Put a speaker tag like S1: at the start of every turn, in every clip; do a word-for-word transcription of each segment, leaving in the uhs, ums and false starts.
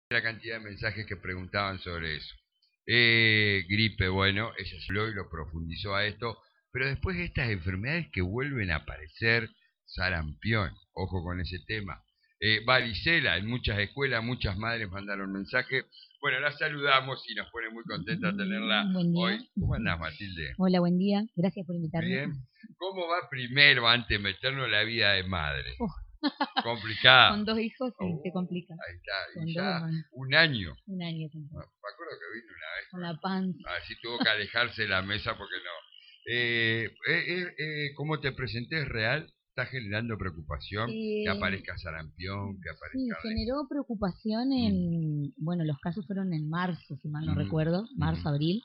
S1: La cantidad de mensajes que preguntaban sobre eso. Eh, gripe, bueno, ella se lo y lo profundizó a esto, pero después estas enfermedades que vuelven a aparecer, sarampión, ojo con ese tema, eh, varicela, en muchas escuelas, muchas madres mandaron mensajes. Bueno, la saludamos y nos pone muy contenta tenerla
S2: Mm, Buen
S1: hoy.
S2: día.
S1: ¿Cómo andás, Matilde?
S2: Hola, buen día. Gracias por invitarme.
S1: Bien. ¿Cómo va primero antes de meternos en la vida de madre?
S2: Oh,
S1: Complicado.
S2: con dos hijos sí, se
S1: Oh,
S2: complica.
S1: ahí está.
S2: Con
S1: Y
S2: dos
S1: ya
S2: hermanos.
S1: un año.
S2: Un año tengo.
S1: Me acuerdo que vino una vez.
S2: Con la panza.
S1: Así tuvo que alejarse de la mesa porque no. Eh, eh, eh, eh, ¿Cómo te presenté es real? ¿Está generando preocupación que
S2: Eh,
S1: aparezca sarampión, que
S2: sí,
S1: aparezca
S2: generó preocupación
S1: mm,
S2: en, bueno, los casos fueron en marzo, si mal no
S1: mm,
S2: recuerdo,
S1: mm,
S2: marzo, abril.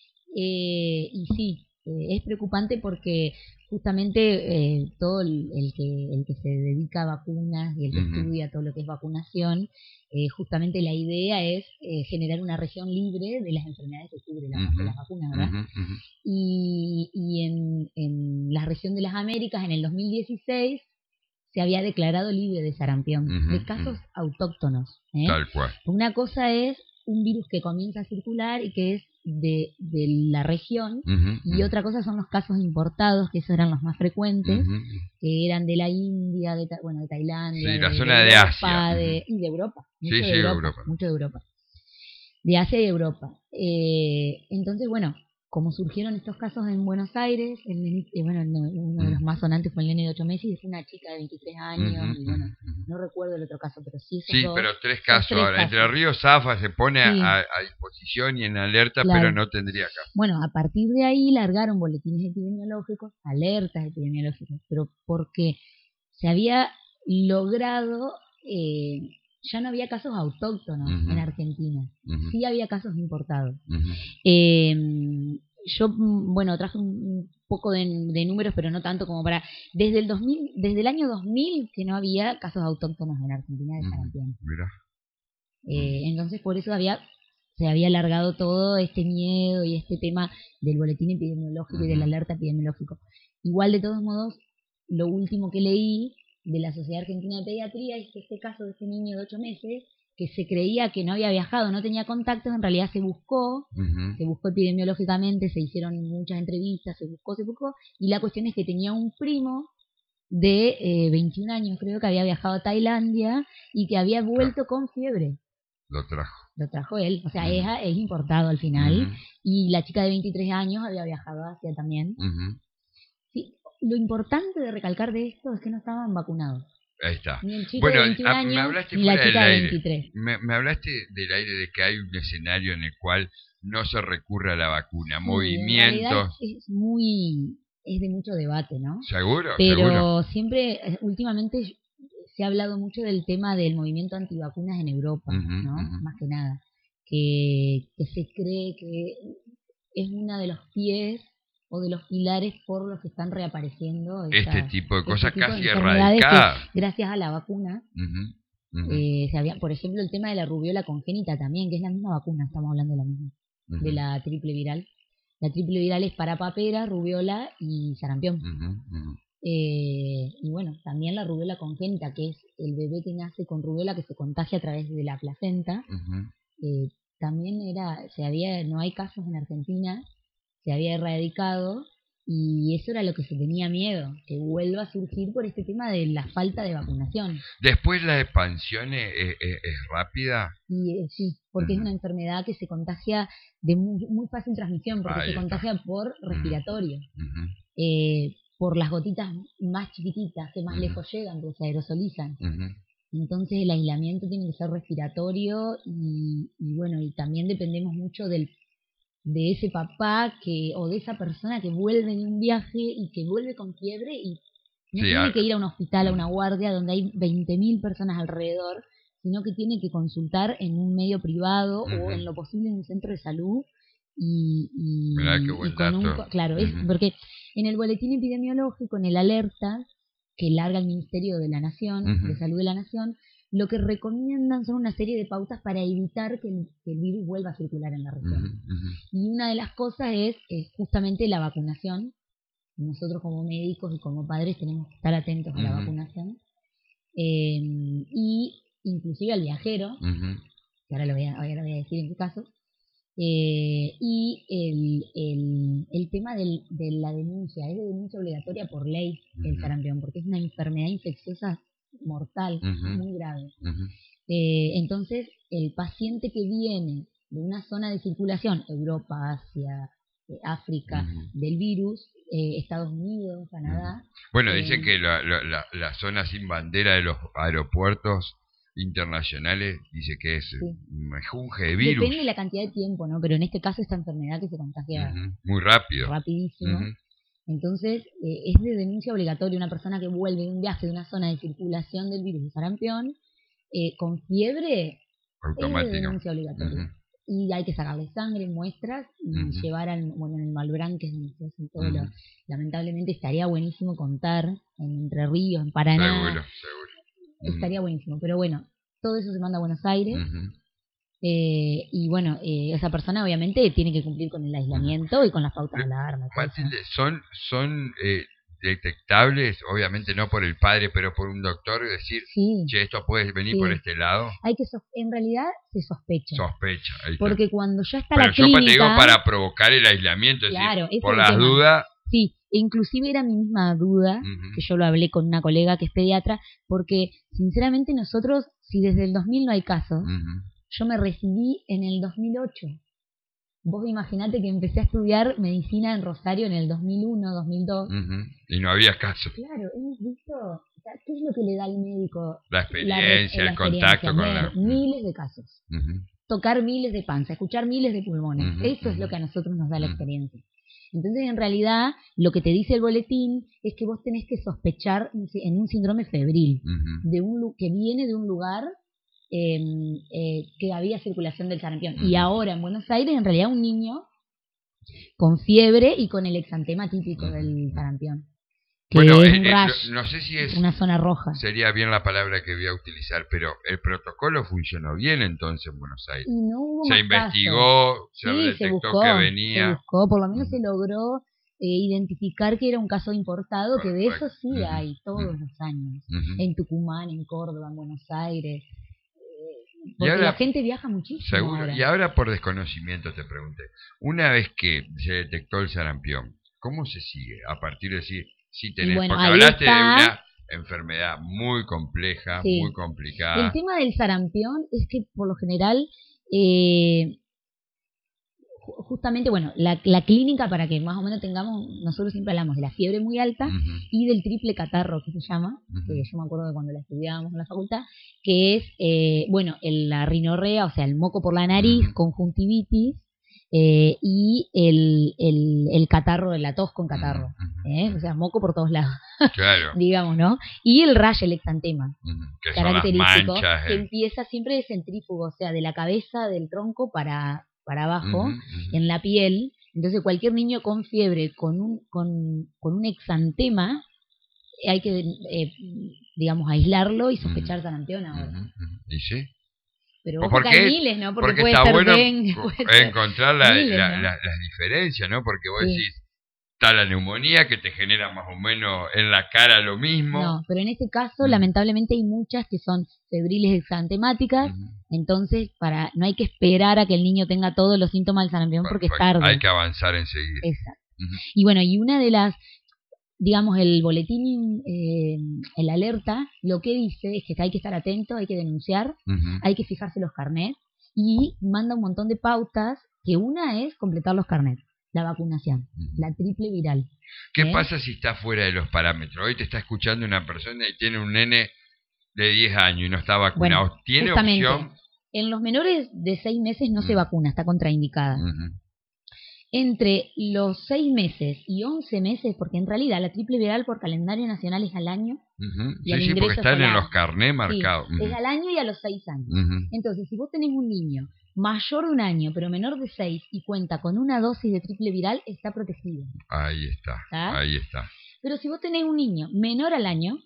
S2: Eh, y sí, eh, es preocupante porque justamente eh, todo el, el que, el que se dedica a vacunas y el que
S1: mm,
S2: estudia todo lo que es vacunación, eh, justamente la idea es eh, generar una región libre de las enfermedades que cubre la,
S1: mm,
S2: las vacunas, ¿verdad?
S1: mm, mm,
S2: Y, y en, en la región de las Américas, en el dos mil dieciséis, se había declarado libre de sarampión, de
S1: mm,
S2: casos
S1: mm.
S2: autóctonos. ¿eh?
S1: Tal cual.
S2: Una cosa es un virus que comienza a circular y que es de, de la región,
S1: Mm,
S2: y
S1: mm,
S2: otra cosa son los casos importados, que esos eran los más frecuentes,
S1: mm.
S2: que eran de la India, de, bueno, de Tailandia,
S1: Sí, la
S2: de, de
S1: zona de Asia.
S2: Europa,
S1: Mm.
S2: de, y de Europa,
S1: Sí,
S2: mucho de
S1: sí,
S2: Europa,
S1: Europa.
S2: mucho de Europa, de Asia y Europa. Eh, entonces, bueno, como surgieron estos casos en Buenos Aires, el nene- eh, bueno, no, uno de los
S1: Mm,
S2: más sonantes fue el nene de ocho meses y fue una chica de veintitrés años,
S1: mm,
S2: y bueno,
S1: mm, mm.
S2: no recuerdo el otro caso, pero sí esos
S1: Sí,
S2: dos,
S1: pero tres
S2: esos
S1: casos
S2: tres
S1: ahora. Entre
S2: casos.
S1: Ríos Zafa se pone a,
S2: Sí,
S1: a disposición y en alerta, pero
S2: claro.
S1: no tendría caso.
S2: Bueno, a partir de ahí largaron boletines epidemiológicos, alertas epidemiológicas, pero porque se había logrado, eh, ya no había casos autóctonos en
S1: Ujú,
S2: Argentina,
S1: ujú,
S2: sí había casos importados.
S1: ujú.
S2: Eh, yo, mm, bueno, traje un poco de, de números, pero no tanto como para... Desde el dos mil, desde el año dos mil que no había casos autóctonos en Argentina de
S1: Ujú,
S2: sarampión.
S1: mira. Mm,
S2: Eh, entonces, por eso había se había alargado todo este miedo y este tema del boletín epidemiológico y de
S1: ujú.
S2: la alerta epidemiológico. Igual, de todos modos, lo último que leí de la Sociedad Argentina de Pediatría es que este caso de este niño de ocho meses, que se creía que no había viajado, no tenía contactos, en realidad se buscó,
S1: Ujú.
S2: se buscó epidemiológicamente, se hicieron muchas entrevistas, se buscó, se buscó, y la cuestión es que tenía un primo de eh, veintiún años, creo, que había viajado a Tailandia y que había
S1: Claro,
S2: vuelto con fiebre.
S1: lo trajo.
S2: Lo trajo él, o sea, es,
S1: Ujú,
S2: es importado al final.
S1: ujú,
S2: Y la chica de veintitrés años había viajado a Asia también.
S1: ujú.
S2: Sí, lo importante de recalcar de esto es que no estaban vacunados.
S1: Ahí está.
S2: Ni el chico de
S1: Bueno,
S2: veintiún
S1: a- me
S2: años,
S1: hablaste
S2: ni la
S1: fuera del
S2: chica de
S1: aire.
S2: veintitrés.
S1: Me, me hablaste del aire de que hay un escenario en el cual no se recurre a la vacuna.
S2: Sí, en realidad
S1: Movimientos.
S2: es muy, es de mucho debate, ¿no?
S1: ¿Seguro? ¿Seguro?
S2: Pero siempre, eh, últimamente se ha hablado mucho del tema del movimiento antivacunas en Europa,
S1: Ujú,
S2: ¿no?
S1: ujú.
S2: Más que nada. Que, que se cree que es uno de los pies o de los pilares por los que están reapareciendo
S1: Este
S2: estas,
S1: tipo de
S2: este
S1: cosas
S2: tipo de
S1: casi
S2: enfermedades que
S1: erradicadas.
S2: gracias a la vacuna,
S1: Ujú, ujú,
S2: eh, se había, por ejemplo, el tema de la rubiola congénita también, que es la misma vacuna, estamos hablando de la misma, de
S1: ujú,
S2: la triple viral. La triple viral es para papera, rubiola y sarampión.
S1: ujú, ujú.
S2: Eh, y bueno, también la rubiola congénita, que es el bebé que nace con rubiola que se contagia a través de la placenta.
S1: Ujú.
S2: eh, También era, se había, no hay casos en Argentina, se había erradicado, y eso era lo que se tenía miedo, que vuelva a surgir por este tema de la falta de vacunación.
S1: Después la expansión es, es- es- es rápida.
S2: Y eh, sí, porque es
S1: Ujú.
S2: una enfermedad que se contagia de muy, muy fácil transmisión, porque se
S1: Ahí está.
S2: contagia por
S1: Ujú,
S2: respiratorio,
S1: ujú,
S2: eh, por las gotitas más chiquititas que más
S1: ujú,
S2: lejos llegan, que se aerosolizan.
S1: ujú.
S2: Entonces el aislamiento tiene que ser respiratorio, y, y bueno, y también dependemos mucho del, de ese papá que o de esa persona que vuelve de un viaje y que vuelve con fiebre y no
S1: Sí,
S2: tiene
S1: a-
S2: que ir a un hospital, a una
S1: ujú,
S2: guardia donde hay veinte mil personas alrededor, sino que tiene que consultar en un medio privado o
S1: ujú.
S2: en lo posible en un centro de salud, y,
S1: Mirá qué
S2: y, y
S1: buen
S2: con un...
S1: dato.
S2: Claro, es
S1: Ujú,
S2: porque en el boletín epidemiológico, en el alerta que larga el Ministerio de la Nación,
S1: ujú,
S2: de Salud de la Nación, lo que recomiendan son una serie de pautas para evitar que el, que el virus vuelva a circular en la
S1: ujú,
S2: región.
S1: ujú,
S2: Y una de las cosas es, es justamente la vacunación. Nosotros como médicos y como padres tenemos que estar atentos a la
S1: ujú,
S2: vacunación, eh, y inclusive al viajero,
S1: ujú.
S2: que ahora lo voy a, ahora lo voy a decir en qué casos, eh, y el, el, el tema del, de la denuncia, es de denuncia obligatoria por ley el
S1: Ujú.
S2: sarampión, porque es una enfermedad infecciosa mortal,
S1: Ujú.
S2: muy grave.
S1: Ujú.
S2: Eh, entonces, el paciente que viene de una zona de circulación, Europa, Asia, eh, África,
S1: Ujú.
S2: del virus, eh, Estados Unidos, Canadá.
S1: Ujú. Bueno,
S2: eh,
S1: dicen que la, la, la, la zona sin bandera de los aeropuertos internacionales dice que es
S2: sí.
S1: un mejunje de virus.
S2: Depende de la cantidad de tiempo, ¿no? Pero en este caso esta enfermedad que se contagia
S1: Ujú. Muy rápido.
S2: rapidísimo.
S1: Ujú.
S2: Entonces, eh, es de denuncia obligatoria una persona que vuelve de un viaje de una zona de circulación del virus de sarampión eh, con fiebre, es de
S1: Automático.
S2: denuncia obligatoria.
S1: Ujú.
S2: Y hay que sacarle sangre, muestras y
S1: Ujú.
S2: llevar al, bueno, en el Malbrán, que es donde se hacen todo
S1: Ujú.
S2: lo, lamentablemente estaría buenísimo contar en Entre Ríos, en Paraná,
S1: Seguro, seguro. Ujú.
S2: estaría buenísimo, pero bueno, todo eso se manda a Buenos Aires.
S1: Ujú.
S2: Eh, y bueno, eh, esa persona obviamente tiene que cumplir con el aislamiento y con las pautas de alarma. y todo eso.
S1: Matilde, son, son eh, detectables, obviamente no por el padre, pero por un doctor, decir,
S2: Sí,
S1: che, esto puede venir
S2: sí.
S1: por este lado.
S2: Hay que sos- en realidad se sospecha.
S1: Sospecha. Ahí está.
S2: Porque cuando ya está
S1: Pero
S2: la
S1: yo pa- te digo
S2: clínica,
S1: para provocar el aislamiento, es
S2: claro,
S1: decir,
S2: ese
S1: por
S2: es el
S1: las
S2: tema.
S1: dudas.
S2: Sí, e inclusive era mi misma duda,
S1: Ujú.
S2: que yo lo hablé con una colega que es pediatra, porque sinceramente nosotros, si desde el dos mil no hay casos,
S1: Ujú.
S2: yo me recibí en el dos mil ocho. Vos imaginate que empecé a estudiar medicina en Rosario en el dos mil uno, dos mil dos.
S1: Ujú. Y no había caso.
S2: Claro, hemos visto, o sea, ¿qué es lo que le da al médico
S1: La experiencia,
S2: la
S1: el
S2: experiencia?
S1: contacto con
S2: Ver
S1: la...
S2: miles de casos,
S1: Ujú.
S2: tocar miles de panza, escuchar miles de pulmones.
S1: Ujú,
S2: Eso es
S1: ujú.
S2: lo que a nosotros nos da la
S1: Ujú.
S2: experiencia. Entonces, en realidad, lo que te dice el boletín es que vos tenés que sospechar en un síndrome febril,
S1: Ujú.
S2: de un lu- que viene de un lugar eh, eh, que había circulación del sarampión. Y
S1: Ujú.
S2: ahora en Buenos Aires, en realidad, un niño con fiebre y con el exantema típico del sarampión, que
S1: Bueno,
S2: es
S1: eh,
S2: un
S1: eh,
S2: rash,
S1: no, no sé si es
S2: una zona roja.
S1: sería bien la palabra que voy a utilizar, pero el protocolo funcionó bien entonces en Buenos Aires.
S2: Y no hubo
S1: Se
S2: más
S1: investigó,
S2: casos.
S1: se
S2: Sí, se
S1: detectó
S2: buscó,
S1: que
S2: se
S1: venía.
S2: buscó, por lo menos
S1: Ujú.
S2: se logró eh, identificar que era un caso importado, que de eso
S1: Correcto.
S2: sí
S1: Ujú.
S2: hay todos
S1: Ujú.
S2: los años,
S1: Ujú.
S2: en Tucumán, en Córdoba, en Buenos Aires, eh,
S1: Y
S2: porque
S1: ahora,
S2: la gente viaja muchísimo
S1: seguro,
S2: ahora.
S1: y ahora por desconocimiento te pregunté, una vez que se detectó el sarampión, ¿cómo se sigue? A partir de decir, si
S2: Y
S1: tenés,
S2: bueno,
S1: porque
S2: ahí
S1: hablaste de
S2: está,
S1: una enfermedad muy compleja, muy
S2: sí. El
S1: complicada.
S2: tema del sarampión es que por lo general, eh, ju- justamente, bueno, la, la clínica, para que más o menos tengamos, nosotros siempre hablamos de la fiebre muy alta
S1: Ujú.
S2: y del triple catarro, que se llama,
S1: Ujú.
S2: que yo me acuerdo de cuando la estudiábamos en la facultad, que es, eh, bueno, el- la rinorrea, o sea, el moco por la nariz,
S1: Ujú.
S2: conjuntivitis, eh, y el, el, el catarro de la tos con catarro,
S1: Ujú.
S2: ¿eh? O sea, moco por todos lados,
S1: Claro.
S2: digamos, ¿no? Y el rash, el exantema,
S1: Ujú. Que son las
S2: característico,
S1: manchas.
S2: que
S1: el-
S2: empieza siempre de centrífugo, o sea, de la cabeza del tronco para, para abajo,
S1: Ujú. Ujú.
S2: en la piel. Entonces, cualquier niño con fiebre, con un, con, con un exantema, eh, hay que, eh, digamos, aislarlo y sospechar sarampión ahora.
S1: Ujú. Ujú. ¿Y sí?
S2: Pero
S1: Pues
S2: ojo que hay
S1: porque,
S2: miles, ¿no? Porque
S1: porque
S2: puede
S1: está
S2: ser
S1: bueno
S2: dengue,
S1: co-
S2: puede ser
S1: encontrar la-
S2: miles,
S1: la-
S2: ¿no?
S1: la- las diferencias, ¿no? Porque vos
S2: Sí.
S1: decís, está la neumonía que te genera más o menos en la cara lo mismo.
S2: No, pero en este caso,
S1: Mm.
S2: lamentablemente, hay muchas que son febriles exantemáticas.
S1: Ujú.
S2: Entonces, para no hay que esperar a que el niño tenga todos los síntomas del sarampión porque es
S1: Perfecto.
S2: tarde.
S1: Hay que avanzar enseguida.
S2: Exacto.
S1: Ujú.
S2: Y bueno, y una de las, digamos, el boletín, eh, el alerta, lo que dice es que hay que estar atento, hay que denunciar,
S1: Ujú.
S2: hay que fijarse los carnets y manda un montón de pautas, que una es completar los carnets, la vacunación,
S1: Ujú.
S2: la triple viral.
S1: ¿Qué
S2: ¿eh?
S1: pasa si está fuera de los parámetros? Hoy te está escuchando una persona y tiene un nene de diez años y no está vacunado.
S2: Bueno,
S1: ¿Tiene
S2: justamente,
S1: opción?
S2: en los menores de seis meses no se
S1: Mm.
S2: vacuna, está contraindicada.
S1: Ujú.
S2: Entre los seis meses y once meses, porque en realidad la triple viral por calendario nacional es al año,
S1: Ujú.
S2: y al
S1: Sí, sí, porque
S2: ingreso
S1: están en
S2: escolar.
S1: los carnés
S2: Sí,
S1: marcados. Ujú.
S2: es al año y a los seis años.
S1: Ujú.
S2: Entonces, si vos tenés un niño mayor de un año, pero menor de seis, y cuenta con una dosis de triple viral, está protegido.
S1: Ahí está,
S2: ¿Tá?
S1: ahí está.
S2: Pero si vos tenés un niño menor al año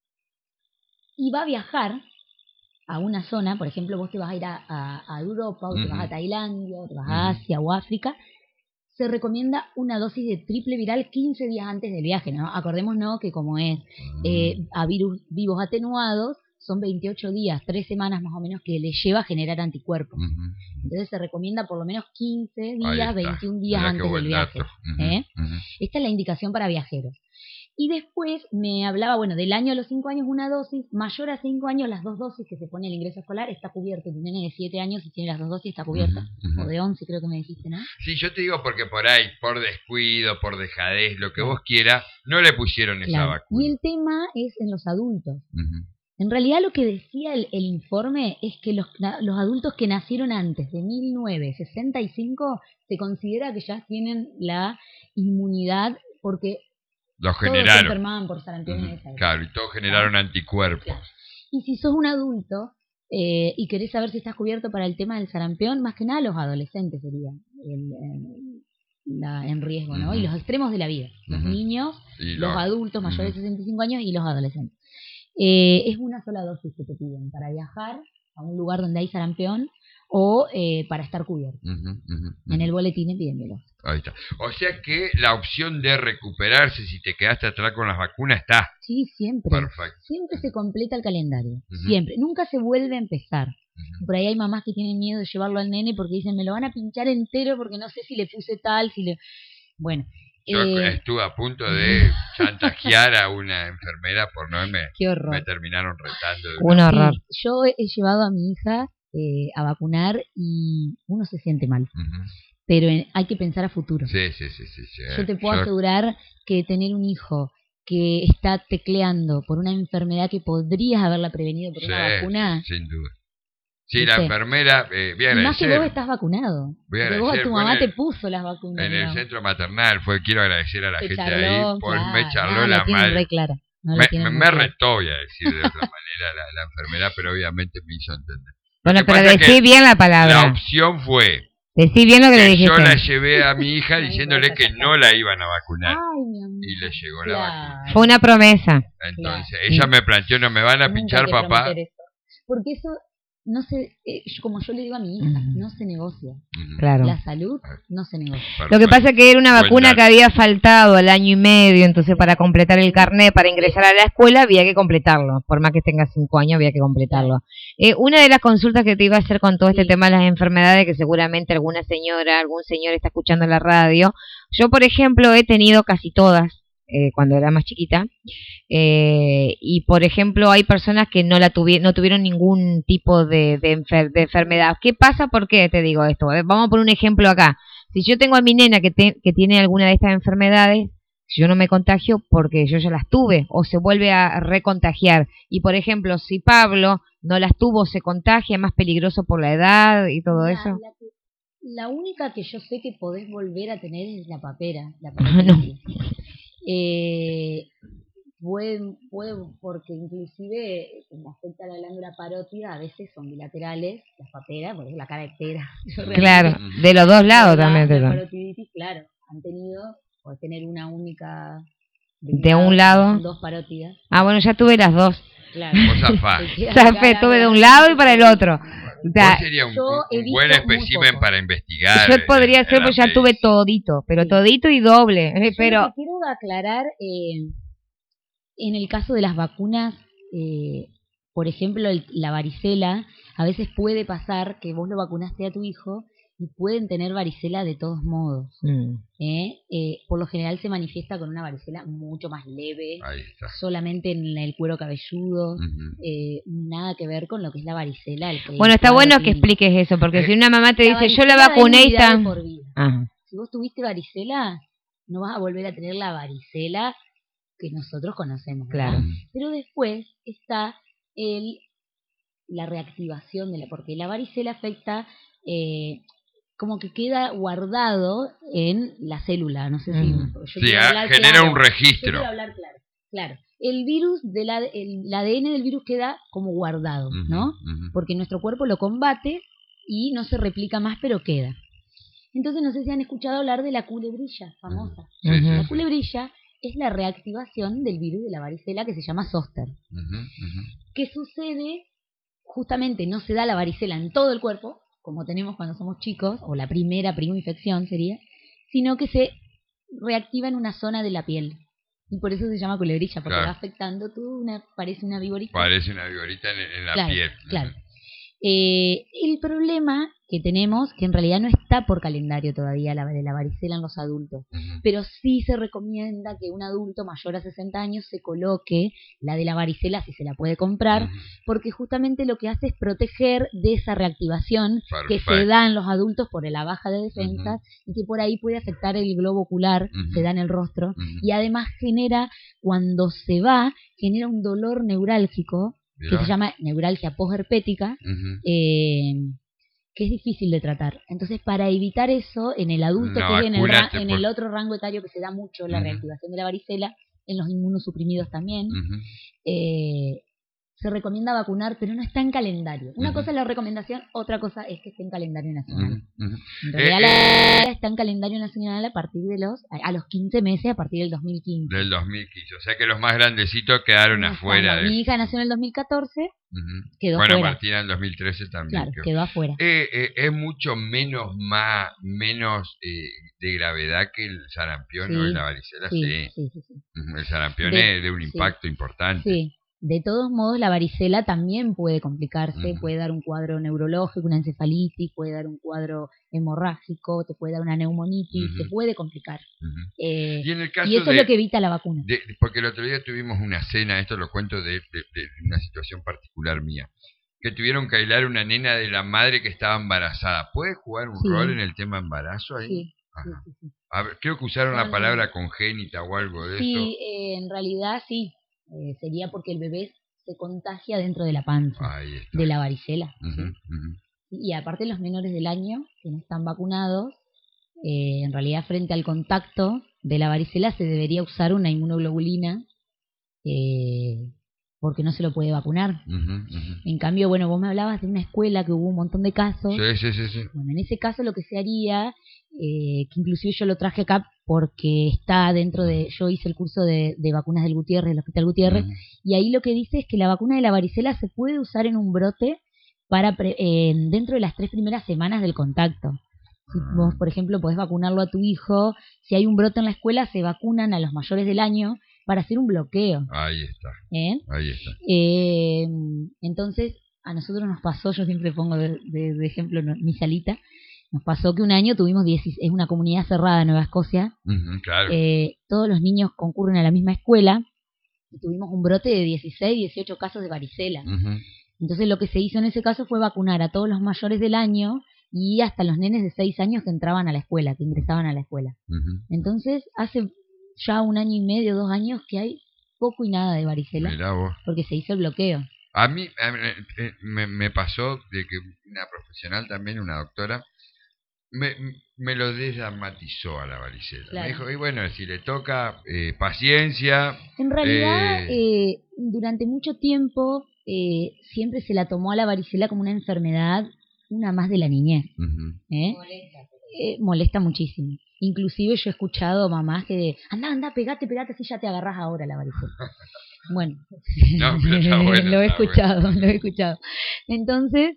S2: y va a viajar a una zona, por ejemplo, vos te vas a ir a, a- a Europa, o te vas a
S1: Ujú.
S2: Tailandia, o te vas a
S1: Ujú.
S2: Asia o África, se recomienda una dosis de triple viral quince días antes del viaje, ¿no? Acordémonos que como es eh,
S1: Mm.
S2: a virus vivos atenuados, son veintiocho días, tres semanas más o menos que le lleva a generar anticuerpos. Uh-huh. Entonces se recomienda por lo menos quince días, veintiún días Mirá antes del viaje. Uh-huh. ¿eh? Uh-huh. Esta es la indicación para viajeros. Y después me hablaba, bueno, del año a los cinco años una dosis, mayor a cinco años las dos dosis que se pone el ingreso escolar está cubierto. Un nene de siete años y tiene las dos dosis está cubierta. Uh-huh, uh-huh. O de once creo que me dijiste, ¿no?
S1: Sí, yo te digo porque por ahí, por descuido, por dejadez, lo que claro. vos quieras, no le pusieron esa
S2: claro.
S1: vacuna.
S2: Y el tema es en los adultos. Uh-huh. En realidad lo que decía el, el informe es que los, los adultos que nacieron antes de mil novecientos sesenta y cinco se considera que ya tienen la inmunidad porque...
S1: Los generaron.
S2: Todos se enfermaban por sarampión uh-huh. en esa época.
S1: Claro, y todos generaron claro. anticuerpos.
S2: Claro. Y si sos un adulto eh, y querés saber si estás cubierto para el tema del sarampión, más que nada los adolescentes serían el, el, la, en riesgo, ¿no? Uh-huh. Y los extremos de la vida. Los uh-huh. niños, y los, los adultos mayores uh-huh. de sesenta y cinco años y los adolescentes. Eh, es una sola dosis que te piden para viajar a un lugar donde hay sarampión o eh, para estar cubierto. Uh-huh, uh-huh, uh-huh. En el boletín pídemelo.
S1: Ahí está. O sea que la opción de recuperarse si te quedaste atrás con las vacunas está.
S2: Sí, siempre.
S1: Perfecto.
S2: Siempre se completa el calendario. Uh-huh. Siempre. Nunca se vuelve a empezar. Uh-huh. Por ahí hay mamás que tienen miedo de llevarlo al nene porque dicen, me lo van a pinchar entero porque no sé si le puse tal, si le... Bueno.
S1: Yo eh... estuve a punto de chantajear a una enfermera por no me...
S2: Qué horror.
S1: Me terminaron retando. De
S2: Un horror. Sí, yo he llevado a mi hija eh, a vacunar y uno se siente mal. Uh-huh. Pero en, hay que pensar a futuro.
S1: Sí, sí, sí, sí, sí.
S2: Yo te puedo Yo... asegurar que tener un hijo que está tecleando por una enfermedad que podrías haberla prevenido por
S1: sí,
S2: una vacuna...
S1: sin duda. Sí, ¿viste? La enfermera... Eh, voy a agradecer.
S2: Más que vos estás vacunado.
S1: Voy a
S2: porque vos, tu mamá
S1: el,
S2: te puso las vacunas.
S1: En
S2: digamos.
S1: el centro maternal. Fue Quiero agradecer a la
S2: te
S1: gente
S2: charló,
S1: ahí. Por,
S2: claro,
S1: me charló
S2: no,
S1: la,
S2: la
S1: madre.
S2: Re clara. No
S1: me me, me retó, voy a decir de otra manera, la, la enfermera, pero obviamente me hizo entender.
S3: Bueno, pero decí bien la palabra.
S1: La opción fue...
S3: Decí bien lo que, que le dijiste.
S1: Yo la llevé a mi hija diciéndole que no la iban a vacunar.
S2: Ay, mi amor.
S1: Y le llegó
S2: claro.
S1: la vacuna.
S3: Fue una promesa.
S1: Entonces, claro. ella sí. me planteó, no me van a Nunca pinchar, papá.
S2: Porque eso... No se, eh, como yo le digo a mi hija, uh-huh. no se negocia.
S3: Uh-huh. Claro.
S2: La salud no se negocia.
S3: Lo que pasa es que era una vacuna que había faltado al año y medio, entonces para completar el carnet, para ingresar a la escuela, había que completarlo. Por más que tenga cinco años, había que completarlo. Eh, una de las consultas que te iba a hacer con todo este sí. tema de las enfermedades, que seguramente alguna señora, algún señor está escuchando en la radio. Yo, por ejemplo, he tenido casi todas. Eh, cuando era más chiquita eh, y por ejemplo hay personas que no la tuvi no tuvieron ningún tipo de, de, enfer de enfermedad. ¿Qué pasa? ¿Por qué te digo esto? Eh, vamos a poner un ejemplo acá. Si yo tengo a mi nena que, te que tiene alguna de estas enfermedades, yo no me contagio porque yo ya las tuve o se vuelve a recontagiar. Y por ejemplo, si Pablo no las tuvo, se contagia, más peligroso por la edad y todo
S2: la,
S3: eso.
S2: La, que, la única que yo sé que podés volver a tener es la papera. La
S3: no.
S2: Eh, puede, puede, porque inclusive como afecta a la glándula parótida, a veces son bilaterales, las paperas, por ejemplo la cara de pera.
S3: Claro, de los dos lados
S2: la,
S3: también.
S2: La parotiditis, claro, han tenido, o tener una única...
S3: De, de un lado.
S2: Dos parótidas.
S3: Ah, bueno, ya tuve las dos.
S2: Claro.
S3: Zafé, tuve de un lado y para el otro.
S1: O sea, sería un, un buen espécimen para investigar.
S3: Yo podría en, ser, en pues ya tuve todito, pero sí. todito y doble.
S2: Yo
S3: pero
S2: quiero aclarar, eh, en el caso de las vacunas, eh, por ejemplo, el, la varicela, a veces puede pasar que vos lo vacunaste a tu hijo y pueden tener varicela de todos modos. Mm. ¿eh? Eh, por lo general se manifiesta con una varicela mucho más leve, solamente en el cuero cabelludo, uh-huh. eh, nada que ver con lo que es la varicela. El
S3: bueno, está bueno que expliques eso, porque eh, si una mamá te dice, yo la vacuné y está...
S2: Si vos tuviste varicela, no vas a volver a tener la varicela que nosotros conocemos.
S3: Claro.
S2: ¿verdad? Pero después está el, la reactivación de la... Porque la varicela afecta... Eh, como que queda guardado en la célula, no sé si...
S1: Mm. Yo sí, genera claro, un registro.
S2: Yo quiero hablar claro, claro. El virus, de la, el, el A D N del virus queda como guardado, uh-huh, ¿no? Uh-huh. Porque nuestro cuerpo lo combate y no se replica más, pero queda. Entonces, no sé si han escuchado hablar de la culebrilla famosa.
S1: Uh-huh. Sí,
S2: la
S1: sí,
S2: culebrilla sí. es la reactivación del virus de la varicela que se llama zóster.
S1: Uh-huh, uh-huh.
S2: Que sucede, justamente no se da la varicela en todo el cuerpo, como tenemos cuando somos chicos, o la primera prima infección sería, sino que se reactiva en una zona de la piel. Y por eso se llama culebrilla, porque
S1: Claro.
S2: va afectando todo, una, parece una viborita.
S1: Parece una viborita en, en la
S2: Claro,
S1: piel.
S2: claro. Eh, el problema que tenemos, que en realidad no está por calendario todavía la de la varicela en los adultos,
S1: Ujú.
S2: pero sí se recomienda que un adulto mayor a sesenta años se coloque la de la varicela si se la puede comprar,
S1: Ujú.
S2: porque justamente lo que hace es proteger de esa reactivación que se
S1: Perfecto.
S2: da en los adultos por la baja de defensas y que por ahí puede afectar el globo ocular,
S1: Ujú.
S2: se da en el rostro,
S1: Ujú.
S2: y además genera, cuando se va, genera un dolor neurálgico que
S1: Mirá.
S2: se llama neuralgia posherpética,
S1: Ujú.
S2: eh, que es difícil de tratar. Entonces, para evitar eso, en el adulto,
S1: Una
S2: que es en el, ra-
S1: vacuna te
S2: en
S1: pon-
S2: el otro rango etario que se da mucho la
S1: Ujú.
S2: reactivación de la varicela, en los inmunosuprimidos también,
S1: Ujú.
S2: eh, se recomienda vacunar, pero no está en calendario. Una
S1: Ujú.
S2: cosa es la recomendación, otra cosa es que esté en calendario nacional.
S1: Ujú. Ujú.
S2: En realidad,
S1: Eh,
S2: la
S1: eh,
S2: varicela está en calendario nacional a partir de los, a, a los quince meses, a partir del dos mil quince.
S1: Del dos mil quince. O sea que los más grandecitos quedaron
S2: No
S1: afuera
S2: están-
S1: de
S2: Mi
S1: eso.
S2: hija nació en el dos mil catorce,
S1: Ujú.
S2: quedó
S1: Bueno,
S2: fuera.
S1: Martina en dos mil trece también.
S2: Claro,
S1: quedó.
S2: quedó afuera.
S1: Eh, eh, es mucho menos más, menos eh, de gravedad que el sarampión
S2: Sí,
S1: o la varicela, sí.
S2: sí, sí, sí, sí.
S1: Ujú. El sarampión
S2: De-
S1: es de un
S2: sí.
S1: impacto importante.
S2: Sí, de todos modos la varicela también puede complicarse,
S1: Ujú.
S2: puede dar un cuadro neurológico, una encefalitis, puede dar un cuadro hemorrágico, te puede dar una neumonitis,
S1: Ujú.
S2: se puede complicar.
S1: Ujú.
S2: Eh,
S1: Y en el caso
S2: y eso
S1: de,
S2: es lo que evita la vacuna.
S1: de- porque el otro día tuvimos una cena, esto lo cuento de, de- de una situación particular mía, que tuvieron que aislar una nena de la madre que estaba embarazada. ¿Puede jugar un
S2: Sí.
S1: rol en el tema embarazo ahí?
S2: Sí, sí,
S1: Ajá.
S2: sí, sí.
S1: A ver, creo que usaron la
S2: Son-
S1: palabra congénita o algo de eso.
S2: Sí, eh, en realidad sí, eh, sería porque el bebé se contagia dentro de la panza
S1: Ahí está.
S2: de la varicela.
S1: Ujú,
S2: ¿sí?
S1: ujú.
S2: Y aparte los menores del año que no están vacunados, eh, en realidad frente al contacto de la varicela se debería usar una inmunoglobulina eh, porque no se lo puede vacunar.
S1: Ujú, ujú.
S2: En cambio, bueno, vos me hablabas de una escuela que hubo un montón de casos.
S1: Sí, sí, sí, sí.
S2: Bueno, en ese caso lo que se haría, eh, que inclusive yo lo traje acá porque está dentro de, yo hice el curso de, de vacunas del Gutiérrez, del Hospital Gutiérrez,
S1: Ujú.
S2: y ahí lo que dice es que la vacuna de la varicela se puede usar en un brote para pre- eh, dentro de las tres primeras semanas del contacto. Si vos, por ejemplo, podés vacunarlo a tu hijo, si hay un brote en la escuela, se vacunan a los mayores del año para hacer un bloqueo.
S1: Ahí está,
S2: ¿eh?
S1: ahí está.
S2: Eh, entonces, a nosotros nos pasó, yo siempre pongo de, de- de ejemplo no, mi salita, nos pasó que un año tuvimos dieciséis, es una comunidad cerrada en Nueva Escocia,
S1: Ujú, claro.
S2: eh, todos los niños concurren a la misma escuela y tuvimos un brote de dieciséis, dieciocho casos de varicela.
S1: Ujú.
S2: Entonces lo que se hizo en ese caso fue vacunar a todos los mayores del año y hasta los nenes de seis años que entraban a la escuela, que ingresaban a la escuela.
S1: Ujú.
S2: Entonces hace ya un año y medio, dos años que hay poco y nada de varicela
S1: Mirá vos.
S2: porque se hizo el bloqueo.
S1: A mí a mí, eh, me, me pasó de que una profesional también, una doctora, me, me lo desdramatizó a la varicela.
S2: Claro.
S1: Me dijo, y bueno, si le toca, eh, paciencia.
S2: En realidad,
S1: eh,
S2: eh, durante mucho tiempo eh, siempre se la tomó a la varicela como una enfermedad, una más de la niñez.
S1: ujú.
S2: ¿eh? Eh, molesta muchísimo. Inclusive yo he escuchado mamás que, anda, anda, pegate, pegate, si ya te agarras ahora la varicela. Bueno,
S1: No, pero está bueno,
S2: lo he
S1: está
S2: escuchado,
S1: bueno.
S2: lo he escuchado. Entonces,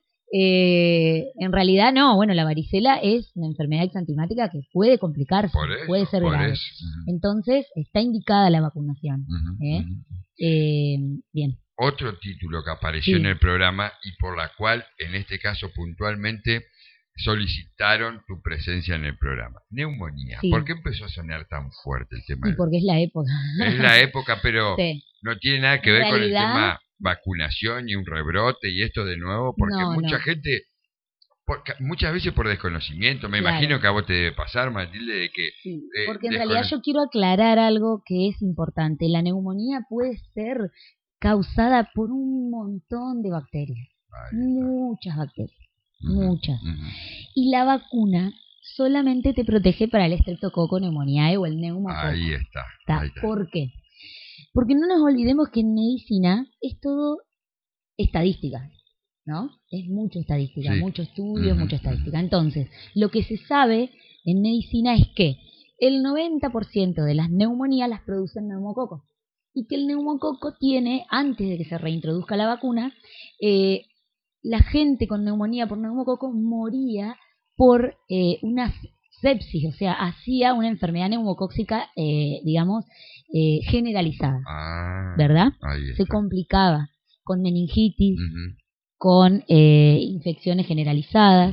S2: eh, en realidad no, bueno, la varicela es una enfermedad exantemática que puede complicarse,
S1: Por eso,
S2: puede ser
S1: por
S2: grave.
S1: eso. Ujú.
S2: Entonces, está indicada la vacunación.
S1: Ujú,
S2: ¿eh?
S1: ujú.
S2: Eh, bien.
S1: Otro título que apareció
S2: Sí.
S1: en el programa y por la cual, en este caso puntualmente, solicitaron tu presencia en el programa. Neumonía.
S2: Sí.
S1: ¿Por qué empezó a sonar tan fuerte el tema?
S2: Y
S1: de-
S2: porque es la época.
S1: Es la época, pero
S2: Sí.
S1: no tiene nada que
S2: En
S1: ver con el
S2: realidad-
S1: tema vacunación y un rebrote y esto de nuevo, porque
S2: No,
S1: mucha
S2: no.
S1: gente, porque muchas veces por desconocimiento, me
S2: Claro.
S1: imagino que a vos te debe pasar, Matilde, de que
S2: Sí,
S1: eh,
S2: porque en
S1: descono-
S2: realidad yo quiero aclarar algo que es importante. La neumonía puede ser causada por un montón de bacterias.
S1: Ahí está.
S2: Muchas bacterias.
S1: Ujú,
S2: Muchas.
S1: ujú.
S2: Y la vacuna solamente te protege para el Streptococcus pneumoniae o el neumococo.
S1: Ahí está.
S2: ¿Está?
S1: Ahí está.
S2: ¿Por qué? Porque no nos olvidemos que en medicina es todo estadística, ¿no? Es mucho estadística,
S1: Sí.
S2: mucho estudio,
S1: Ujú,
S2: mucha estadística. Entonces, lo que se sabe en medicina es que el noventa por ciento de las neumonías las produce el neumococo. Y que el neumococo tiene, antes de que se reintroduzca la vacuna, eh, la gente con neumonía por neumococo moría por eh, una sepsis, o sea, hacía una enfermedad neumocóxica, eh, digamos, eh, generalizada,
S1: ah,
S2: ¿verdad?
S1: Ahí está.
S2: Se complicaba con meningitis,
S1: Uh-huh.
S2: con eh, infecciones generalizadas,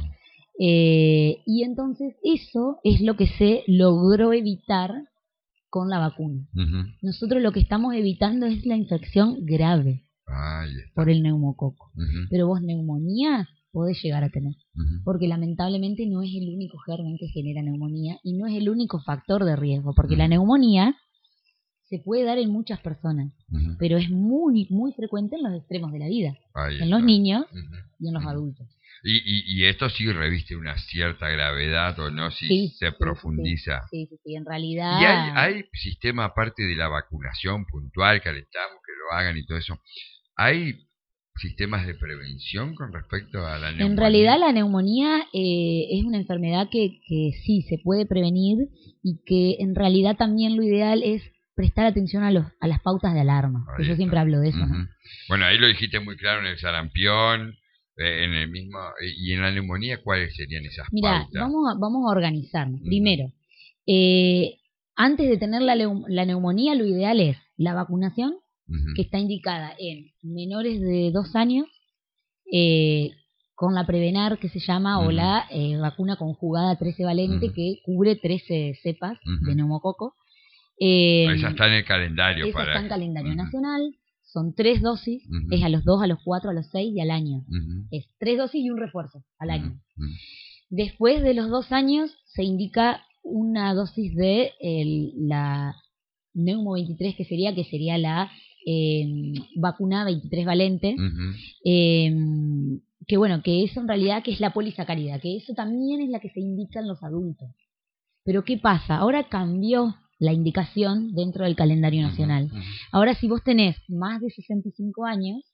S2: eh, y entonces eso es lo que se logró evitar con la vacuna.
S1: Uh-huh.
S2: Nosotros lo que estamos evitando es la infección grave
S1: Ahí está.
S2: por el neumococo.
S1: Uh-huh.
S2: Pero vos neumonía podés llegar a tener,
S1: Uh-huh.
S2: porque lamentablemente no es el único germen que genera neumonía y no es el único factor de riesgo, porque
S1: Uh-huh.
S2: la neumonía se puede dar en muchas personas,
S1: Uh-huh.
S2: pero es muy muy frecuente en los extremos de la vida,
S1: Ahí
S2: en
S1: está.
S2: los niños
S1: Uh-huh.
S2: y en los
S1: Uh-huh.
S2: adultos.
S1: Y, y, y esto sí reviste una cierta gravedad o no, si
S2: Sí,
S1: se
S2: sí,
S1: profundiza.
S2: Sí, sí, sí, en realidad...
S1: ¿Y hay, hay sistema aparte de la vacunación puntual que alentamos que lo hagan y todo eso? ¿Hay sistemas de prevención con respecto a la neumonía?
S2: En realidad la neumonía eh, es una enfermedad que, que sí se puede prevenir y que en realidad también lo ideal es prestar atención a los a las pautas de alarma. Que yo siempre hablo de eso,
S1: uh-huh.
S2: ¿no?
S1: Bueno, ahí lo dijiste muy claro en el sarampión, eh, en el mismo eh, y en la neumonía, ¿cuáles serían esas
S2: Mira,
S1: pautas?
S2: vamos a, vamos a organizarnos.
S1: Uh-huh.
S2: Primero, eh, antes de tener la, la neumonía, lo ideal es la vacunación, uh-huh. que está indicada en menores de dos años, eh, con la Prevenar, que se llama, uh-huh. o la eh, vacuna conjugada trece valente, uh-huh. que cubre trece cepas uh-huh. de neumococo.
S1: Eh, esa está en el calendario.
S2: Esa
S1: para...
S2: está en calendario uh-huh. nacional. Son tres dosis, uh-huh. es a los dos, a los cuatro, a los seis y al año. Uh-huh. Es tres dosis y un refuerzo al uh-huh. año. Uh-huh. Después de los dos años se indica una dosis de el, la Neumo veintitrés, que sería, que sería la eh, vacuna veintitrés valente, uh-huh. eh, que bueno, que eso en realidad que es la polisacarida, que eso también es la que se indica en los adultos. Pero ¿qué pasa? Ahora cambió la indicación dentro del calendario nacional. Uh-huh. Ahora, si vos tenés más de sesenta y cinco años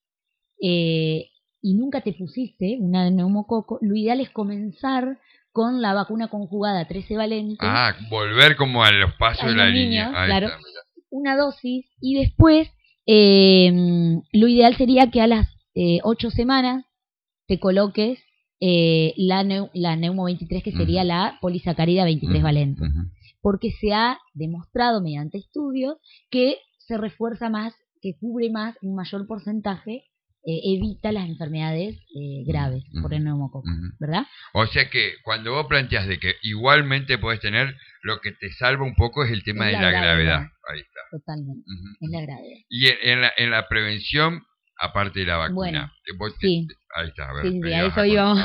S2: eh, y nunca te pusiste una de neumococo, lo ideal es comenzar con la vacuna conjugada trece valente.
S1: Ah, volver como a los pasos de la
S2: niños,
S1: línea. Ahí
S2: claro,
S1: está,
S2: una dosis y después eh, lo ideal sería que a las eh, ocho semanas te coloques eh, la, neu, la Neumo veintitrés, que sería uh-huh. la polisacarida veintitrés uh-huh. valente. Uh-huh. Porque se ha demostrado mediante estudios que se refuerza más, que cubre más, un mayor porcentaje, eh, evita las enfermedades eh, graves uh-huh. por el neumococo, uh-huh. ¿verdad?
S1: O sea que cuando vos planteas de que igualmente podés tener, lo que te salva un poco es el tema es de la, la gravedad. gravedad. Ahí está.
S2: Totalmente, uh-huh. es la gravedad.
S1: Y en, en, la, en la prevención, aparte de la vacuna.
S2: Bueno,
S1: vos te,
S2: sí.
S1: te, ahí está, a ver.
S2: Sí, sí, a eso íbamos.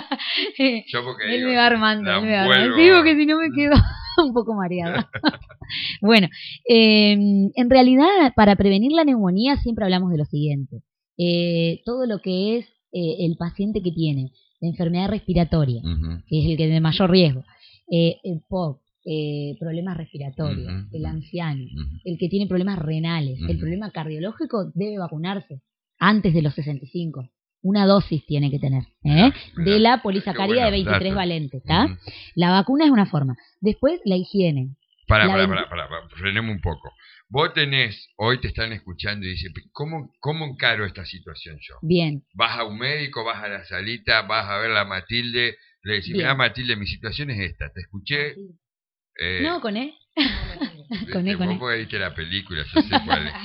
S1: Yo porque
S2: él
S1: digo,
S2: me va armando, él me va armando. Sí, porque si no me quedo un poco mareada. Bueno, eh, en realidad, para prevenir la neumonía siempre hablamos de lo siguiente. Eh, todo lo que es eh, el paciente que tiene la enfermedad respiratoria, uh-huh. que es el que de mayor riesgo, eh, el P O C, eh, problemas respiratorios, uh-huh. el anciano, uh-huh. el que tiene problemas renales, uh-huh. el problema cardiológico, debe vacunarse antes de los sesenta y cinco. Una dosis tiene que tener, ¿eh? Mira, mira, de la polisacarida de veintitrés datos. Valente, ¿está? Uh-huh. La vacuna es una forma. Después, la higiene.
S1: Para, para, para, para, para, frenemos un poco. Vos tenés, hoy te están escuchando y dicen, ¿cómo, ¿cómo encaro esta situación yo?
S2: Bien.
S1: Vas a un médico, vas a la salita, vas a ver a Matilde, le decís, mira Matilde, mi situación es esta, te escuché.
S2: Eh, no, con E. con E, con E.
S1: Vos viste la película, yo sé cuál es.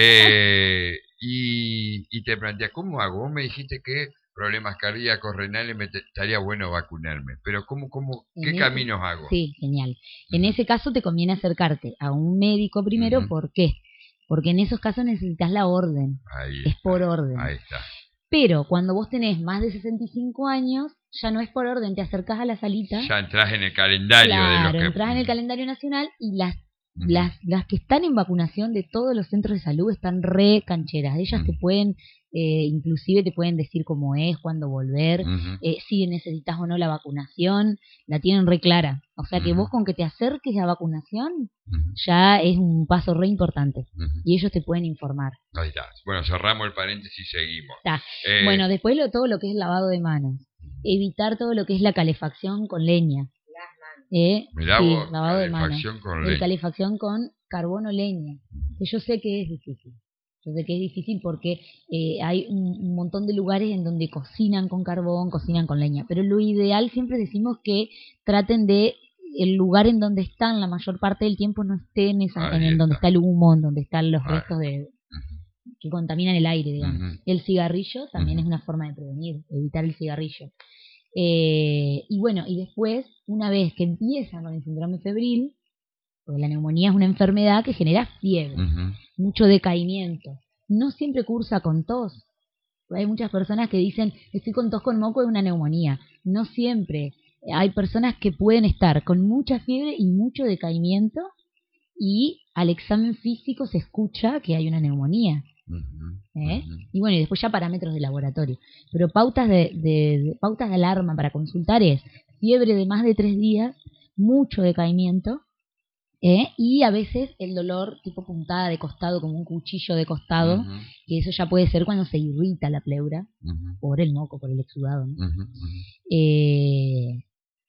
S1: Eh, y, y te planteas, ¿cómo hago? Vos me dijiste que problemas cardíacos, renales, me te, estaría bueno vacunarme. Pero ¿cómo, cómo, ¿qué ese, caminos hago?
S2: Sí, genial. Uh-huh. En ese caso te conviene acercarte a un médico primero. Uh-huh. ¿Por qué? Porque en esos casos necesitas la orden.
S1: Ahí
S2: es
S1: está,
S2: por orden.
S1: Ahí está.
S2: Pero cuando vos tenés más de sesenta y cinco años, ya no es por orden, te acercás a la salita.
S1: Ya entras en el calendario.
S2: Claro,
S1: de los que...
S2: entras en el calendario nacional y las Uh-huh. Las, las que están en vacunación de todos los centros de salud están re cancheras. Ellas uh-huh. te pueden, eh, inclusive te pueden decir cómo es, cuándo volver, uh-huh. eh, si necesitas o no la vacunación, la tienen re clara. O sea que uh-huh. vos con que te acerques a vacunación, uh-huh. ya es un paso re importante. Uh-huh. Y ellos te pueden informar.
S1: Ahí está. Bueno, cerramos el paréntesis y seguimos.
S2: Eh... Bueno, después lo, todo lo que es lavado de manos. Evitar todo lo que es la calefacción con leña. Eh,
S1: Mirá
S2: sí,
S1: vos,
S2: lavado de manos.
S1: Con
S2: el calefacción con carbono leña. Que yo sé que es difícil. Yo sé que es difícil porque eh, hay un, un montón de lugares en donde cocinan con carbón, cocinan con leña. Pero lo ideal siempre decimos que traten de el lugar en donde están la mayor parte del tiempo no esté en, esa, en el,
S1: está.
S2: donde está el humo, en donde están los
S1: Ahí.
S2: restos de que contaminan el aire, digamos.
S1: Uh-huh.
S2: El cigarrillo también uh-huh. es una forma de prevenir, evitar el cigarrillo. Eh, y bueno, y después, una vez que empiezan con el síndrome febril, porque la neumonía es una enfermedad que genera fiebre, uh-huh. mucho decaimiento. No siempre cursa con tos. Hay muchas personas que dicen, estoy con tos con moco, es una neumonía. No siempre. Hay personas que pueden estar con mucha fiebre y mucho decaimiento y al examen físico se escucha que hay una neumonía. Uh-huh, ¿Eh? uh-huh. Y bueno, y después ya parámetros de laboratorio. Pero pautas de, de, de pautas de alarma para consultar es fiebre de más de tres días, mucho decaimiento, ¿eh? Y a veces el dolor tipo puntada de costado, como un cuchillo de costado, uh-huh. que eso ya puede ser cuando se irrita la pleura, uh-huh. por el moco, por el exudado, ¿no? Uh-huh, uh-huh. Eh,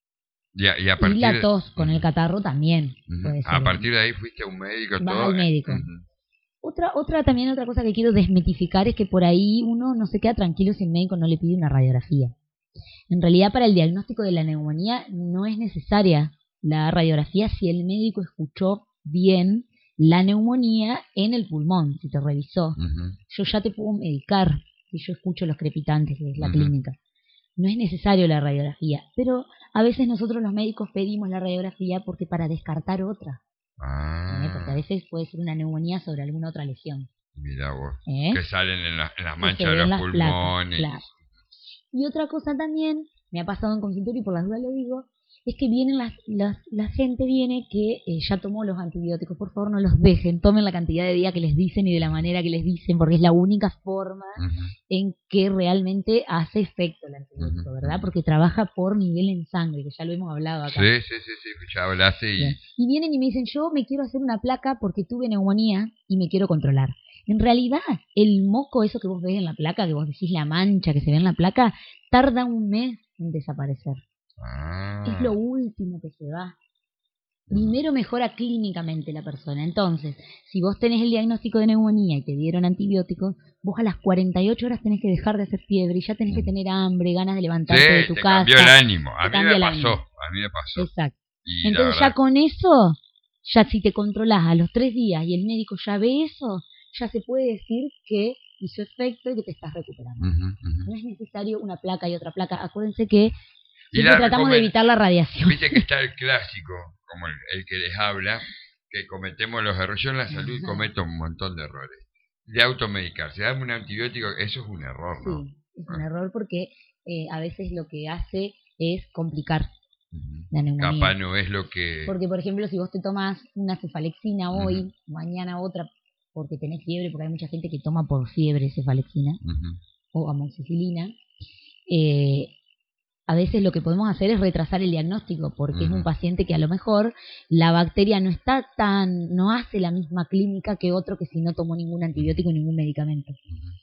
S1: y, a, y, a partir
S2: y la tos con uh-huh. el catarro también.
S1: Uh-huh.
S2: Puede ser,
S1: a partir de ahí fuiste a un médico.
S2: Va
S1: todo.
S2: al médico. Uh-huh. Otra, otra también otra cosa que quiero desmitificar es que por ahí uno no se queda tranquilo si el médico no le pide una radiografía. En realidad, para el diagnóstico de la neumonía no es necesaria la radiografía si el médico escuchó bien la neumonía en el pulmón, si te revisó. Uh-huh. Yo ya te puedo medicar si yo escucho los crepitantes, que es la uh-huh. clínica. No es necesario la radiografía, pero a veces nosotros los médicos pedimos la radiografía porque para descartar otra.
S1: Ah.
S2: ¿Eh? Porque a veces puede ser una neumonía sobre alguna otra lesión.
S1: Mira vos,
S2: ¿Eh?
S1: que salen en, la, en las manchas de los
S2: las
S1: pulmones.
S2: Placas, claro. Y otra cosa también, me ha pasado en consultorio y por las dudas lo digo, es que vienen las, las, la gente viene que eh, ya tomó los antibióticos, por favor no los dejen, tomen la cantidad de días que les dicen y de la manera que les dicen, porque es la única forma uh-huh. en que realmente hace efecto el antibiótico, uh-huh. ¿verdad? Porque trabaja por nivel en sangre, que ya lo hemos hablado acá.
S1: Sí, sí, sí, sí, ya hablaste. Y...
S2: y vienen y me dicen, yo me quiero hacer una placa porque tuve neumonía y me quiero controlar. En realidad, el moco, eso que vos ves en la placa, que vos decís la mancha que se ve en la placa, tarda un mes en desaparecer.
S1: Ah.
S2: Es lo último que se va. Primero mejora clínicamente la persona. Entonces, si vos tenés el diagnóstico de neumonía y te dieron antibióticos, vos a las cuarenta y ocho horas tenés que dejar de hacer fiebre y ya tenés que tener hambre, ganas de levantarte
S1: sí,
S2: de tu
S1: te
S2: casa.
S1: Cambió el ánimo. A
S2: te
S1: mí me pasó.
S2: ánimo.
S1: A mí me pasó.
S2: Exacto.
S1: Y
S2: entonces ya con eso, ya si te controlás a los tres días y el médico ya ve eso, ya se puede decir que hizo efecto y que te estás recuperando.
S1: Uh-huh, uh-huh.
S2: No es necesario una placa y otra placa. Acuérdense que siempre tratamos de evitar la radiación.
S1: Viste que está el clásico, como el, el que les habla, que cometemos los errores. Yo en la salud uh-huh. cometo un montón de errores. De automedicarse, dame un antibiótico, eso es un error, ¿no?
S2: Sí, es un ah. error porque eh, a veces lo que hace es complicar
S1: uh-huh.
S2: la neumonía.
S1: Capaz no es lo que...
S2: Porque, por ejemplo, si vos te tomas una cefalexina hoy, uh-huh. mañana otra, porque tenés fiebre, porque hay mucha gente que toma por fiebre cefalexina
S1: uh-huh.
S2: o amoxicilina, eh, a veces lo que podemos hacer es retrasar el diagnóstico, porque uh-huh. es un paciente que a lo mejor la bacteria no está tan, no hace la misma clínica que otro que si no tomó ningún antibiótico y ningún medicamento. Uh-huh.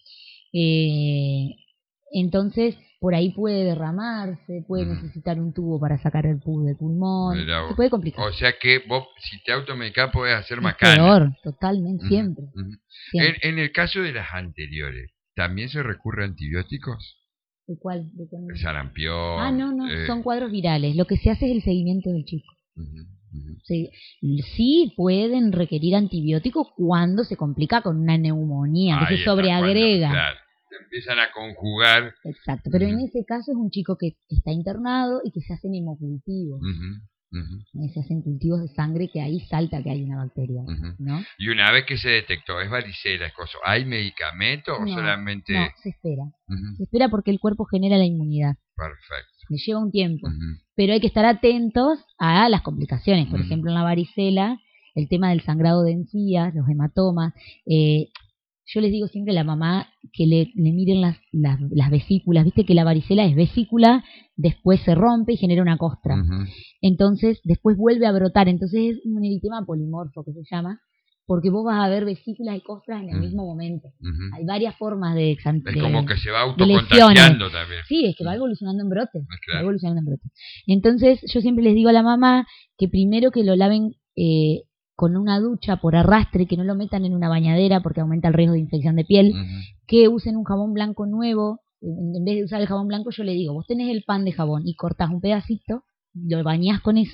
S2: Eh, entonces, por ahí puede derramarse, puede uh-huh. necesitar un tubo para sacar el pus del pulmón, se puede complicar.
S1: O sea que vos, si te automedicás, podés hacer más
S2: peor, totalmente, uh-huh. siempre.
S1: Uh-huh.
S2: siempre.
S1: En, en el caso de las anteriores, ¿también se recurre a antibióticos?
S2: ¿De cuál? ¿De cuál?
S1: El sarampión.
S2: Ah, no, no,
S1: eh.
S2: son cuadros virales. Lo que se hace es el seguimiento del chico.
S1: Uh-huh, uh-huh.
S2: Sí, sí pueden requerir antibióticos cuando se complica con una neumonía, que se sobreagrega.
S1: Cuando, claro, se empiezan a conjugar.
S2: Exacto, pero
S1: uh-huh.
S2: en ese caso es un chico que está internado y que se hacen hemocultivos.
S1: Uh-huh. Uh-huh.
S2: Se hacen cultivos de sangre que ahí salta que hay una bacteria, uh-huh. ¿no?
S1: Y una vez que se detectó, es varicela, es cosa, ¿hay medicamento o
S2: no,
S1: solamente...?
S2: No, se espera.
S1: Uh-huh.
S2: Se espera porque el cuerpo genera la inmunidad.
S1: Perfecto.
S2: Le lleva un tiempo.
S1: Uh-huh.
S2: Pero hay que estar atentos a las complicaciones. Por uh-huh. ejemplo, en la varicela, el tema del sangrado de encías, los hematomas. Eh, yo les digo siempre a la mamá que le, le miren las, las, las vesículas. Viste que la varicela es vesícula, después se rompe y genera una costra.
S1: Uh-huh.
S2: Entonces, después vuelve a brotar. Entonces es un eritema polimorfo que se llama, porque vos vas a ver vesículas y costras en el uh-huh. mismo momento.
S1: Uh-huh.
S2: Hay varias formas de...
S1: Es como que se va autocontagiando también.
S2: Sí, es que va evolucionando en brotes. Claro. Va evolucionando en brotes. Entonces, yo siempre les digo a la mamá que primero que lo laven... Eh, con una ducha por arrastre, que no lo metan en una bañadera porque aumenta el riesgo de infección de piel, uh-huh. que usen un jabón blanco nuevo. En vez de usar el jabón blanco, yo le digo, vos tenés el pan de jabón y cortás un pedacito, lo bañás con eso,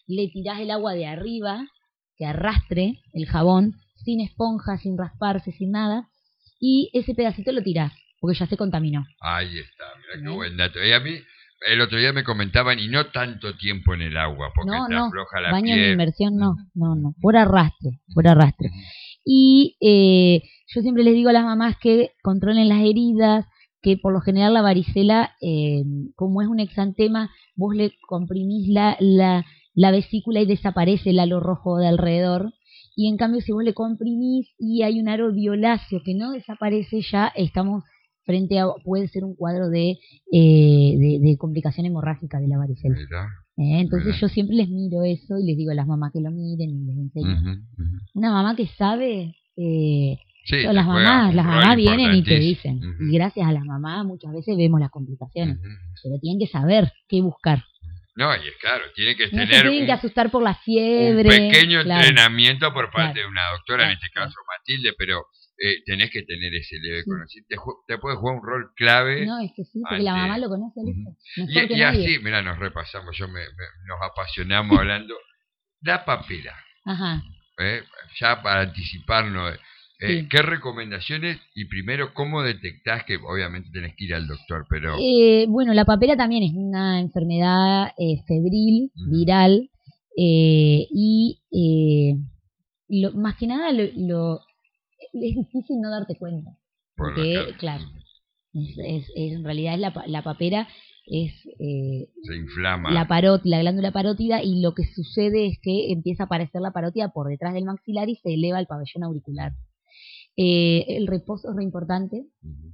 S2: le tirás el agua de arriba, que arrastre el jabón, sin esponja, sin rasparse, sin nada, y ese pedacito lo tirás, porque ya se contaminó.
S1: Ahí está, mira qué
S2: ¿Eh?
S1: buen dato. Y a mí, el otro día me comentaban, y no tanto tiempo en el agua, porque
S2: No,
S1: te
S2: no,
S1: afloja la
S2: baño
S1: piel.
S2: en inmersión no, no, no, por arrastre, por arrastre. Y eh, yo siempre les digo a las mamás que controlen las heridas, que por lo general la varicela, eh, como es un exantema, vos le comprimís la, la, la vesícula y desaparece el halo rojo de alrededor. Y en cambio, si vos le comprimís y hay un aro violáceo que no desaparece, ya estamos frente a, puede ser un cuadro de, eh, de, de complicación hemorrágica de la varicela.
S1: Mira,
S2: ¿Eh? Entonces
S1: mira.
S2: yo siempre les miro eso y les digo a las mamás que lo miren y les enseño.
S1: Uh-huh, uh-huh.
S2: Una mamá que sabe, eh,
S1: Sí,
S2: las mamás, las mamás vienen y te dicen.
S1: Uh-huh.
S2: Y gracias a las mamás muchas veces vemos las complicaciones.
S1: Uh-huh.
S2: Pero tienen que saber qué buscar.
S1: No, y es claro, tiene que
S2: No
S1: tener
S2: se tienen
S1: un,
S2: que asustar por la fiebre.
S1: un pequeño
S2: claro.
S1: entrenamiento por parte
S2: Claro.
S1: de una doctora,
S2: Claro.
S1: en este caso Matilde, pero eh, tenés que tener ese leve
S2: Sí.
S1: conocimiento. Te, ju- te puede jugar un rol clave.
S2: No, es que sí, porque
S1: ante...
S2: la mamá lo conoce al hijo.
S1: Uh-huh.
S2: Mejor
S1: Y,
S2: que
S1: y
S2: nadie.
S1: así, mira, nos repasamos, yo me, me- nos apasionamos hablando. La papera,
S2: Ajá.
S1: ¿eh? Ya para anticiparnos, eh,
S2: Sí.
S1: ¿qué recomendaciones? Y primero, ¿cómo detectás que obviamente tenés que ir al doctor? Pero
S2: Eh, bueno, la papera también es una enfermedad eh, febril,
S1: Mm.
S2: viral, eh, y eh, lo, más que nada lo, lo- es difícil no darte cuenta,
S1: por
S2: porque,
S1: la cara,
S2: claro, es, es- es- en realidad es la, pa- la papera es eh,
S1: se inflama.
S2: la parot, la glándula parótida, y lo que sucede es que empieza a aparecer la parótida por detrás del maxilar y se eleva al pabellón auricular. Eh, el reposo es re importante.
S1: Uh-huh.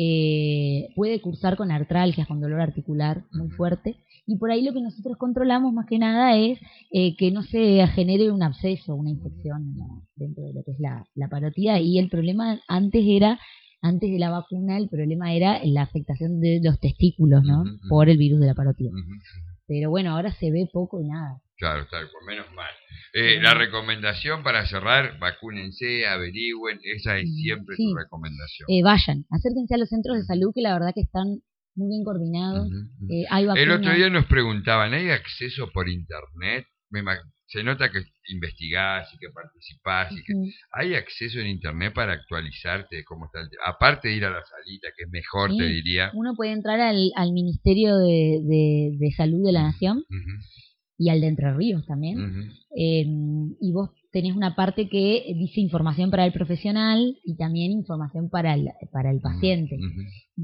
S2: Eh, puede cursar con artralgias, con dolor articular muy
S1: Ujú.
S2: fuerte, y por ahí lo que nosotros controlamos más que nada es eh, que no se genere un absceso, una infección en la- dentro de lo que es la, la parótida. Y el problema antes era, antes de la vacuna, el problema era la afectación de los testículos, ¿no?
S1: Ujú, ujú.
S2: Por el virus de la parótida.
S1: Uh-huh.
S2: Pero bueno, ahora se ve poco y nada.
S1: Claro, tal cual, menos mal. Eh,
S2: Menos
S1: la
S2: mal.
S1: recomendación para cerrar, vacúnense, averigüen, esa es siempre
S2: Sí.
S1: tu recomendación.
S2: Eh, vayan, acérquense a los centros de salud, que la verdad que están muy bien coordinados.
S1: Ujú, ujú.
S2: Eh, hay
S1: El
S2: vacunas.
S1: otro día nos preguntaban, ¿hay acceso por internet? Me ima- se nota que investigás y que participás y que
S2: Ujú.
S1: hay acceso en internet para actualizarte de cómo está el tema. Aparte de ir a la salita, que es mejor,
S2: Sí.
S1: te diría.
S2: Uno puede entrar al, al Ministerio de, de- de Salud de la Nación
S1: Ujú,
S2: y al de Entre Ríos también.
S1: ujú.
S2: Eh, y vos tenés una parte que dice información para el profesional y también información para el, para el paciente.
S1: Ujú.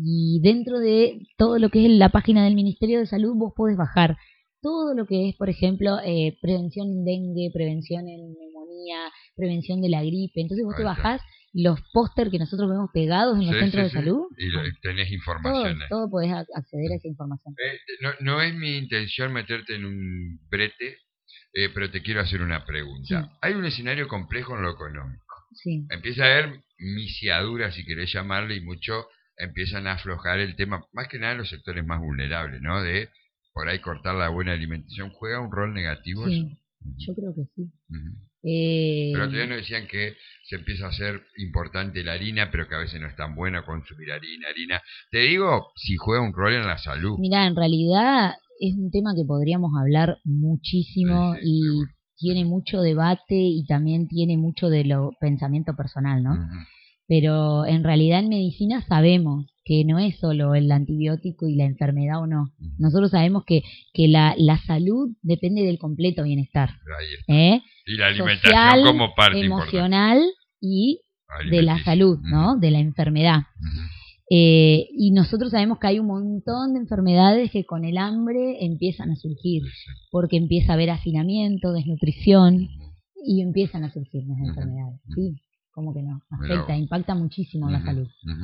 S2: Y dentro de todo lo que es la página del Ministerio de Salud, vos podés bajar todo lo que es, por ejemplo, eh, prevención en dengue, prevención en neumonía, prevención de la gripe. Entonces vos
S1: Ahí
S2: te
S1: está.
S2: bajás los póster que nosotros vemos pegados en los
S1: Sí,
S2: centros
S1: sí,
S2: de
S1: sí.
S2: salud.
S1: Y lo-
S2: Ah,
S1: tenés
S2: todo,
S1: informaciones.
S2: todo podés ac- acceder a esa información.
S1: Eh, no, no es mi intención meterte en un brete, eh, pero te quiero hacer una pregunta.
S2: Sí.
S1: Hay un escenario complejo en lo económico.
S2: Sí.
S1: Empieza a haber misiaduras, si querés llamarle, y mucho empiezan a aflojar el tema, más que nada en los sectores más vulnerables, ¿no? De por ahí cortar la buena alimentación. ¿Juega un rol negativo eso?
S2: Sí,
S1: Ujú,
S2: yo creo que sí.
S1: ujú.
S2: Eh,
S1: Pero todavía nos decían que se empieza a hacer importante la harina, pero que a veces no es tan buena consumir harina, harina. Te digo, si juega un rol en la salud.
S2: Mira, en realidad es un tema que podríamos hablar muchísimo
S1: Sí, sí,
S2: y
S1: seguro.
S2: tiene mucho debate y también tiene mucho de lo pensamiento personal, ¿no?
S1: Ujú.
S2: Pero en realidad en medicina sabemos que no es solo el antibiótico y la enfermedad o no.
S1: Ujú.
S2: Nosotros sabemos que, que la, la salud depende del completo bienestar,
S1: Ahí está.
S2: ¿eh?
S1: Y la alimentación
S2: Social,
S1: como parte importante.
S2: emocional y de la
S1: Alimenticia.
S2: salud, ¿no?
S1: Ujú,
S2: De la enfermedad.
S1: ujú.
S2: Eh, y nosotros sabemos que hay un montón de enfermedades que con el hambre empiezan a surgir,
S1: Sí, sí.
S2: porque empieza a haber hacinamiento, desnutrición,
S1: Ujú.
S2: y empiezan a surgir las
S1: Ujú.
S2: enfermedades. Sí, ¿cómo que no?
S1: Mirá
S2: Afecta,
S1: vos.
S2: impacta muchísimo en la
S1: Ujú,
S2: salud.
S1: ujú.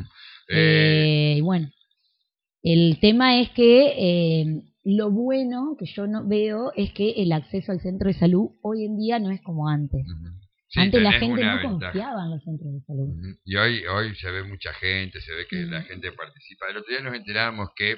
S1: Eh,
S2: Eh, y bueno, el tema es que eh, lo bueno que yo no veo es que el acceso al centro de salud hoy en día no es como antes.
S1: ujú. Sí,
S2: Antes la
S1: tenés
S2: gente
S1: una
S2: no
S1: ventaja.
S2: confiaba en los centros de salud.
S1: Ujú. Y hoy hoy se ve mucha gente, se ve que
S2: Ujú.
S1: la gente participa. El otro día nos enterábamos que,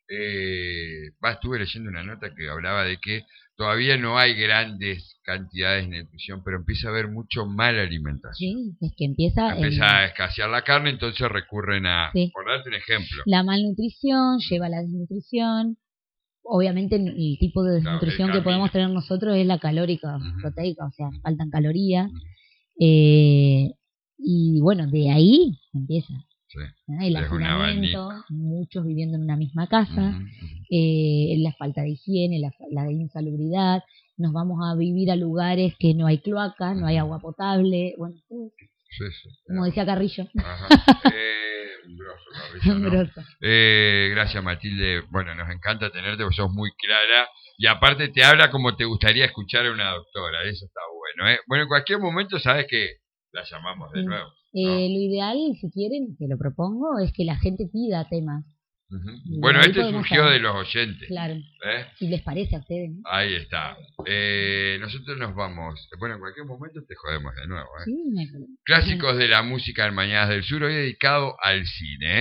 S1: eh, va, estuve leyendo una nota que hablaba de que todavía no hay grandes cantidades de nutrición, pero empieza a haber mucho mala alimentación.
S2: Sí, es que empieza, en-
S1: Empieza a escasear la carne, entonces recurren a,
S2: Sí.
S1: por darte un ejemplo,
S2: la malnutrición lleva a la desnutrición, obviamente el tipo de desnutrición
S1: claro,
S2: que podemos tener nosotros es la calórica,
S1: uh-huh.
S2: proteica, o sea, faltan calorías. Eh, y bueno, de ahí empieza.
S1: Sí.
S2: ¿no? El hacinamiento, muchos viviendo en una misma casa, uh-huh, uh-huh. Eh, la falta de higiene, la, la insalubridad, nos vamos a vivir a lugares que no hay cloaca, uh-huh. no hay agua potable, bueno, uh, sí, sí, como decía Carrillo.
S1: Ajá. Eh, un grosso, Carrillo, ¿no?
S2: grosso.
S1: Eh, gracias, Matilde. Bueno, nos encanta tenerte, vos sos muy clara y aparte te habla como te gustaría escuchar a una doctora, eso está bueno, ¿eh? Bueno, en cualquier momento sabes que la llamamos de nuevo. ¿no?
S2: Eh, lo ideal, si quieren, te lo propongo, es que la gente pida temas.
S1: Uh-huh. Bueno, este surgió saber. de los oyentes.
S2: Claro.
S1: ¿Eh?
S2: Si les parece a ustedes. ¿no?
S1: Ahí está. Eh, nosotros nos vamos. Bueno, en cualquier momento te jodemos de nuevo. ¿eh?
S2: Sí, me...
S1: Clásicos de la música en Mañanas del Sur, hoy dedicado al cine. ¿eh?